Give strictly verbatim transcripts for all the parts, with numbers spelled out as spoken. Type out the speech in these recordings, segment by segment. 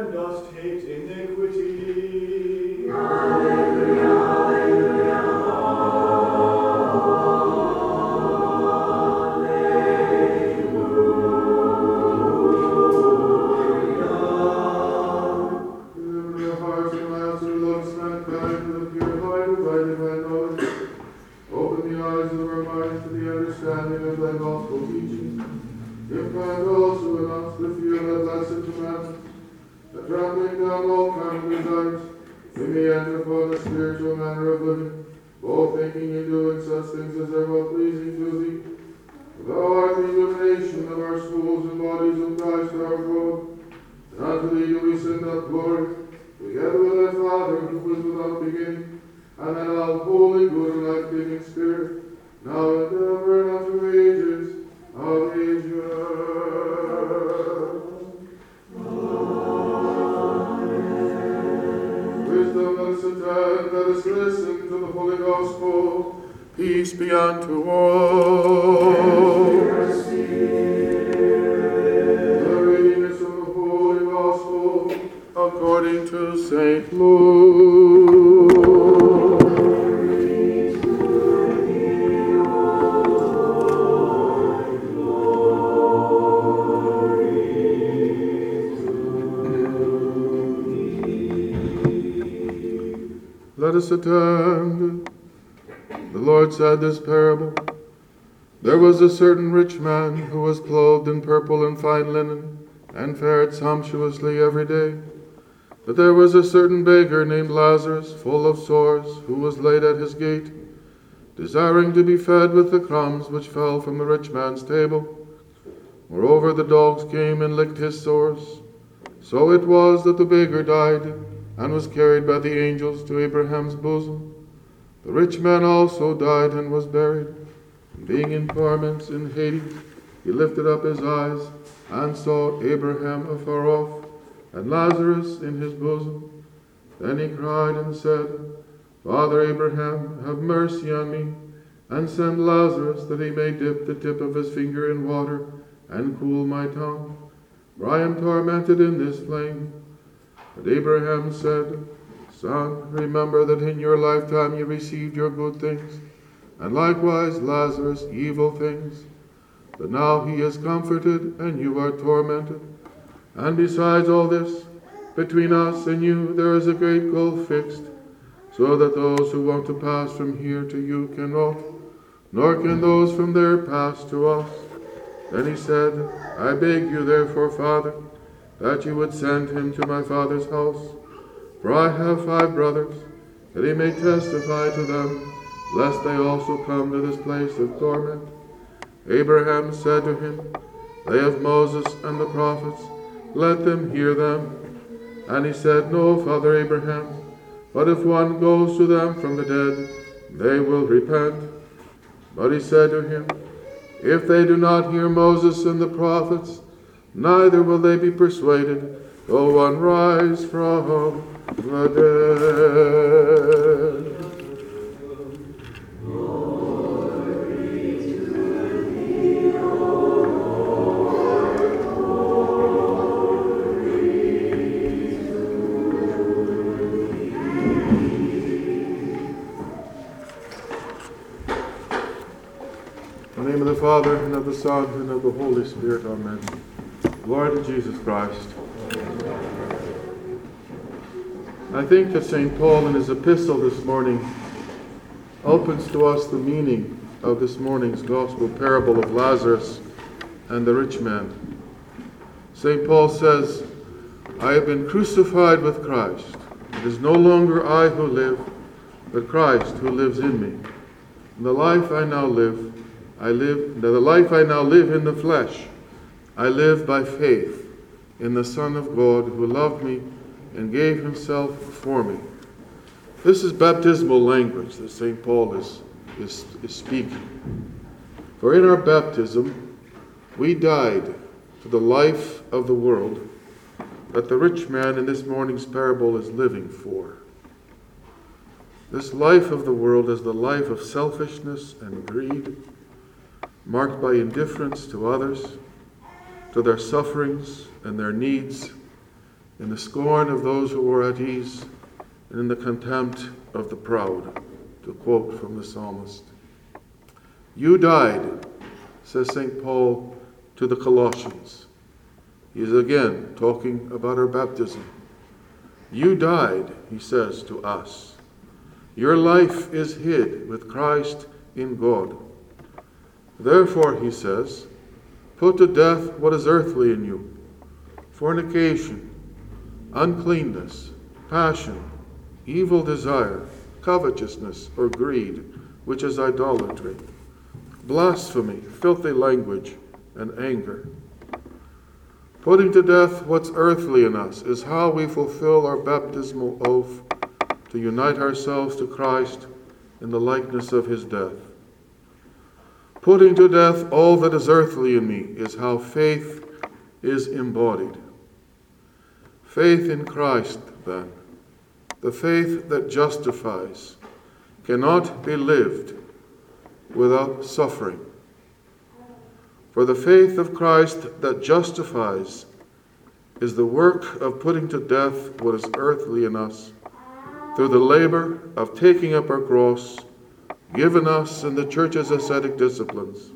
and dost hate iniquity. Alleluia, alleluia, alleluia. Deliver your hearts and lives who loves mankind with a pure light of thy divine knowledge. Open the eyes of our minds to the understanding of thy gospel teaching. Implant also in us the fear of thy blessed commandments, that trampling down all kinds of desires, we may enter upon the spiritual manner of living, both thinking and doing such things as are well pleasing to thee. For thou art the illumination of our souls and bodies of Christ our God. And unto thee do we send up glory, together with thy Father, who was without beginning, and then all holy, good, and life-giving Spirit, now and ever and unto ages of ages. Amen. Wisdom, let us attend, let us listen to the Holy Gospel. Peace be unto all. The reading is from the Holy Gospel according to Saint Luke. Let us attend. The Lord said this parable. There was a certain rich man who was clothed in purple and fine linen, and fared sumptuously every day. But there was a certain beggar named Lazarus, full of sores, who was laid at his gate, desiring to be fed with the crumbs which fell from the rich man's table. Moreover, the dogs came and licked his sores. So it was that the beggar died, and was carried by the angels to Abraham's bosom. The rich man also died and was buried. And being in torments in Hades, he lifted up his eyes and saw Abraham afar off, and Lazarus in his bosom. Then he cried and said, Father Abraham, have mercy on me, and send Lazarus that he may dip the tip of his finger in water and cool my tongue, for I am tormented in this flame. But Abraham said, Son, remember that in your lifetime you received your good things, and likewise Lazarus evil things. But now he is comforted, and you are tormented. And besides all this, between us and you there is a great gulf fixed, so that those who want to pass from here to you cannot, nor can those from there pass to us. Then he said, I beg you therefore, Father, that you would send him to my father's house. For I have five brothers, that he may testify to them, lest they also come to this place of torment. Abraham said to him, They have Moses and the prophets, let them hear them. And he said, No, Father Abraham, but if one goes to them from the dead, they will repent. But he said to him, If they do not hear Moses and the prophets, neither will they be persuaded, though one rise from the dead. Glory to thee, O Lord, glory to In the name of the Father, and of the Son, and of the Holy Spirit, amen. Glory to Jesus Christ. I think that Saint Paul in his epistle this morning opens to us the meaning of this morning's gospel parable of Lazarus and the rich man. Saint Paul says, I have been crucified with Christ. It is no longer I who live, but Christ who lives in me. And the life I now live, I live, the life I now live in the flesh, I live by faith in the Son of God who loved me and gave himself for me. This is baptismal language that Saint Paul is, is, is speaking. For in our baptism, we died to the life of the world that the rich man in this morning's parable is living for. This life of the world is the life of selfishness and greed, marked by indifference to others, to their sufferings and their needs, in the scorn of those who were at ease, and in the contempt of the proud, to quote from the psalmist. You died, says Saint Paul to the Colossians. He is again talking about our baptism. You died, he says to us. Your life is hid with Christ in God. Therefore, he says, put to death what is earthly in you: fornication, uncleanness, passion, evil desire, covetousness or greed, which is idolatry, blasphemy, filthy language, and anger. Putting to death what's earthly in us is how we fulfill our baptismal oath to unite ourselves to Christ in the likeness of his death. Putting to death all that is earthly in me is how faith is embodied. Faith in Christ, then, the faith that justifies, cannot be lived without suffering. For the faith of Christ that justifies is the work of putting to death what is earthly in us through the labor of taking up our cross given us in the Church's ascetic disciplines.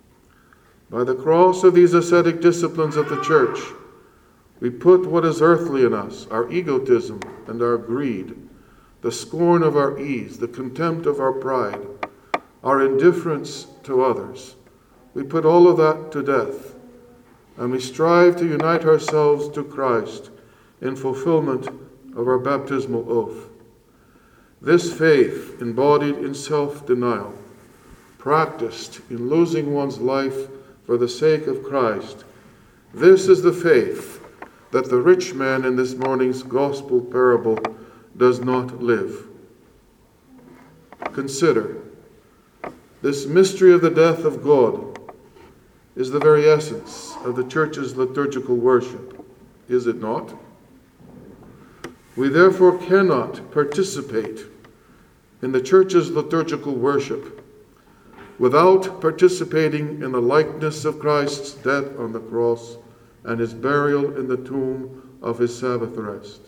By the cross of these ascetic disciplines of the Church, we put what is earthly in us, our egotism and our greed, the scorn of our ease, the contempt of our pride, our indifference to others. We put all of that to death, and we strive to unite ourselves to Christ in fulfillment of our baptismal oath. This faith, embodied in self-denial, practiced in losing one's life for the sake of Christ, this is the faith that the rich man in this morning's gospel parable does not live. Consider, this mystery of the death of God is the very essence of the Church's liturgical worship, is it not? We therefore cannot participate in the Church's liturgical worship without participating in the likeness of Christ's death on the cross and his burial in the tomb of his Sabbath rest.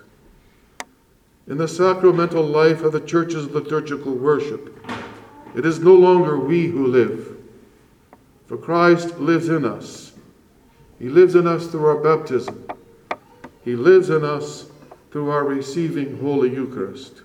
In the sacramental life of the Church's liturgical worship, it is no longer we who live, for Christ lives in us. He lives in us through our baptism. He lives in us through our receiving Holy Eucharist.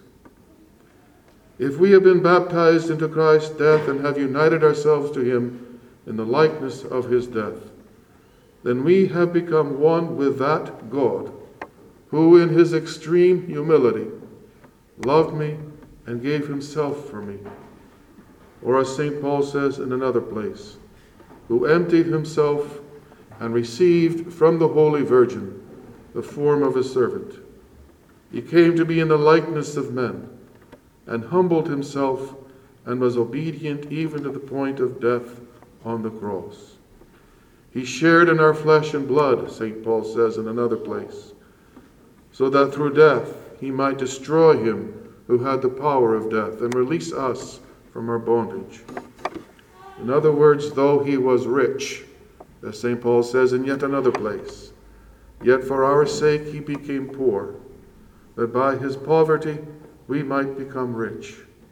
If we have been baptized into Christ's death and have united ourselves to him in the likeness of his death, then we have become one with that God who in his extreme humility loved me and gave himself for me. Or as Saint Paul says in another place, who emptied himself and received from the Holy Virgin the form of a servant. He came to be in the likeness of men, and humbled himself and was obedient even to the point of death on the cross. He shared in our flesh and blood, Saint Paul says in another place, so that through death he might destroy him who had the power of death and release us from our bondage. In other words, though he was rich, as Saint Paul says in yet another place, yet for our sake he became poor, that by his poverty we might become rich.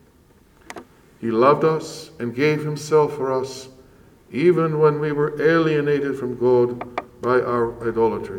He loved us and gave himself for us, even when we were alienated from God by our idolatry.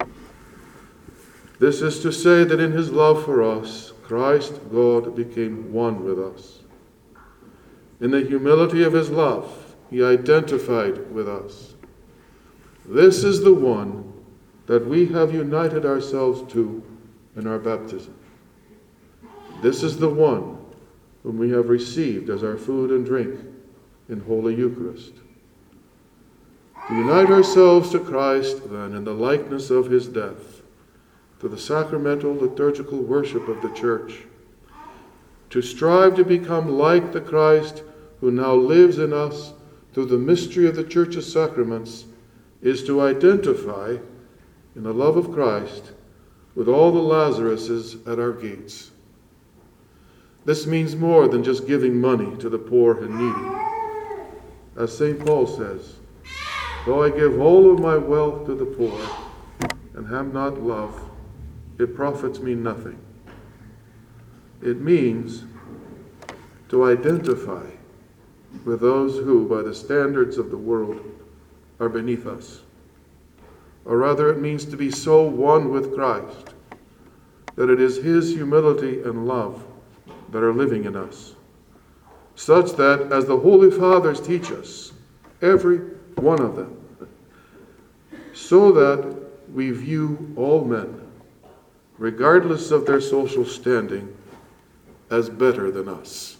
This is to say that in his love for us, Christ, God, became one with us. In the humility of his love, he identified with us. This is the one that we have united ourselves to in our baptism. This is the one whom we have received as our food and drink in Holy Eucharist. To unite ourselves to Christ, then, in the likeness of his death, to the sacramental liturgical worship of the Church, to strive to become like the Christ who now lives in us through the mystery of the Church's sacraments, is to identify in the love of Christ with all the Lazaruses at our gates. This means more than just giving money to the poor and needy. As Saint Paul says, though I give all of my wealth to the poor and have not love, it profits me nothing. It means to identify with those who, by the standards of the world, are beneath us. Or rather, it means to be so one with Christ that it is his humility and love that are living in us, such that, as the Holy Fathers teach us, every one of them, so that we view all men, regardless of their social standing, as better than us.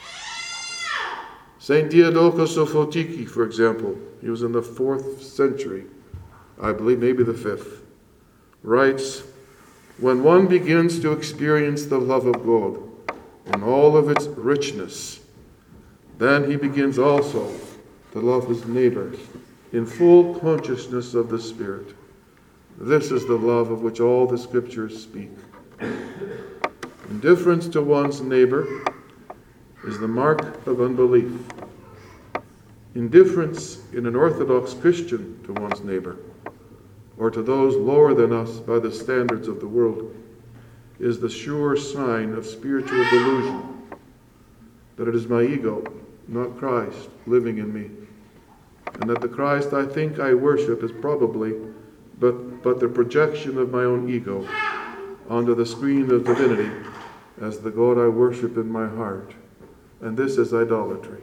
Saint Diadochos of Photiki, for example, he was in the fourth century, I believe maybe the fifth, writes, "When one begins to experience the love of God in all of its richness, then he begins also to love his neighbor in full consciousness of the Spirit. This is the love of which all the Scriptures speak. Indifference to one's neighbor is the mark of unbelief. Indifference in an Orthodox Christian to one's neighbor, or to those lower than us by the standards of the world, is the sure sign of spiritual delusion, that it is my ego, not Christ, living in me, and that the Christ I think I worship is probably but, but the projection of my own ego onto the screen of divinity as the God I worship in my heart, and this is idolatry.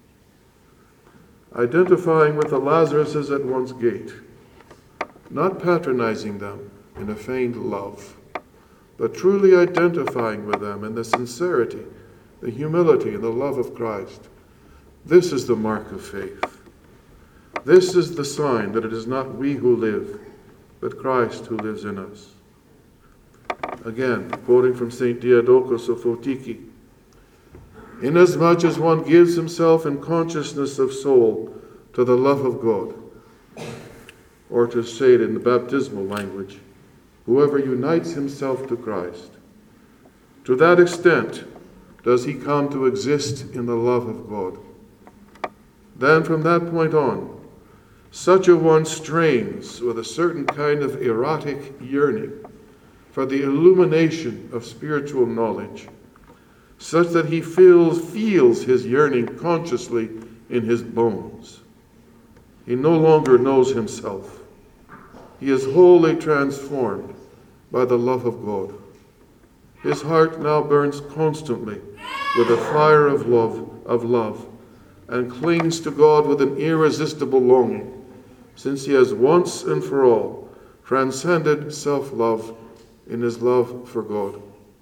Identifying with the Lazaruses at one's gate, not patronizing them in a feigned love, but truly identifying with them in the sincerity, the humility, and the love of Christ. This is the mark of faith. This is the sign that it is not we who live, but Christ who lives in us." Again, quoting from Saint Diadochos of Photiki, "Inasmuch as one gives himself in consciousness of soul to the love of God," or to say it in the baptismal language, whoever unites himself to Christ, to that extent does he come to exist in the love of God. Then from that point on, such a one strains with a certain kind of erotic yearning for the illumination of spiritual knowledge, such that he feels, feels his yearning consciously in his bones. He no longer knows himself. He is wholly transformed by the love of God. His heart now burns constantly with the fire of love, of love, and clings to God with an irresistible longing, since he has once and for all transcended self-love in his love for God.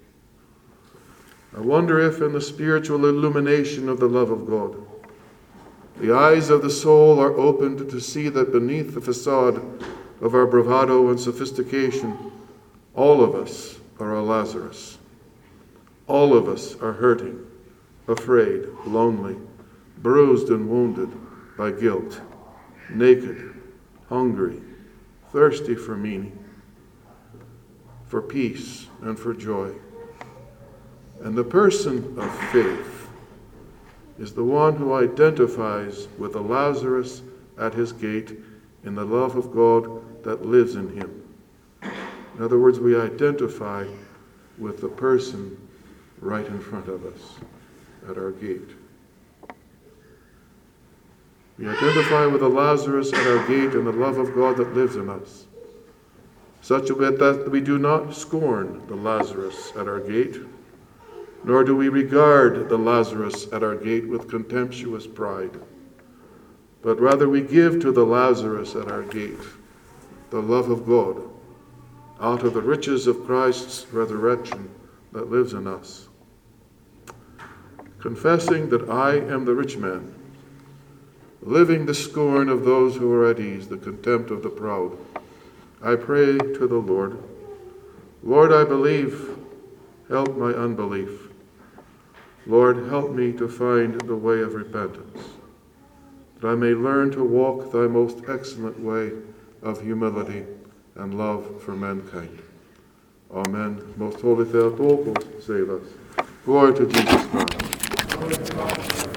I wonder if in the spiritual illumination of the love of God, the eyes of the soul are opened to see that beneath the facade of our bravado and sophistication, all of us are a Lazarus. All of us are hurting, afraid, lonely, bruised and wounded by guilt, naked, hungry, thirsty for meaning, for peace, and for joy. And the person of faith is the one who identifies with the Lazarus at his gate in the love of God that lives in him. In other words, we identify with the person right in front of us at our gate. We identify with the Lazarus at our gate in the love of God that lives in us, such that we do not scorn the Lazarus at our gate, nor do we regard the Lazarus at our gate with contemptuous pride, but rather we give to the Lazarus at our gate the love of God out of the riches of Christ's resurrection that lives in us. Confessing that I am the rich man, living the scorn of those who are at ease, the contempt of the proud, I pray to the Lord, Lord, I believe, help my unbelief. Lord, help me to find the way of repentance, that I may learn to walk thy most excellent way of humility and love for mankind. Amen. Most Holy Theotokos, save us. Glory to Jesus Christ.